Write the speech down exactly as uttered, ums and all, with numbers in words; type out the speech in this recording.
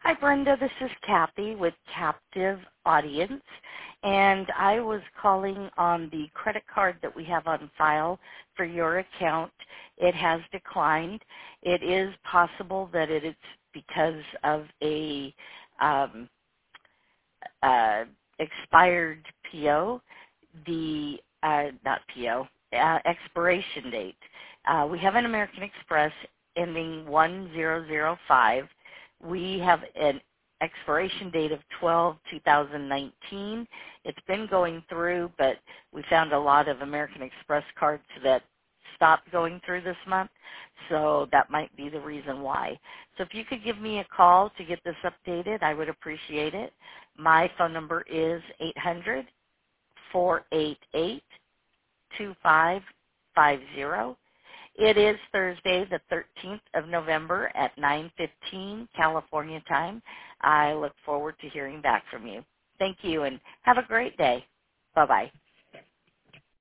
Hi, Brenda. This is Kathy with Captive Audience, and I was calling on the credit card that we have on file for your account. It has declined. It is possible that it is because of a um, uh, expired P O, the uh, not P O, uh, expiration date. Uh, we have an American Express ending one zero zero five. We have an expiration date of twelve two thousand nineteen. It's been going through, but we found a lot of American Express cards that stopped going through this month, so that might be the reason why. So if you could give me a call to get this updated, I would appreciate it. My phone number is eight hundred, four eight eight, two five five zero. It is Thursday, the thirteenth of November at nine fifteen California time. I look forward to hearing back from you. Thank you, and have a great day. Bye-bye.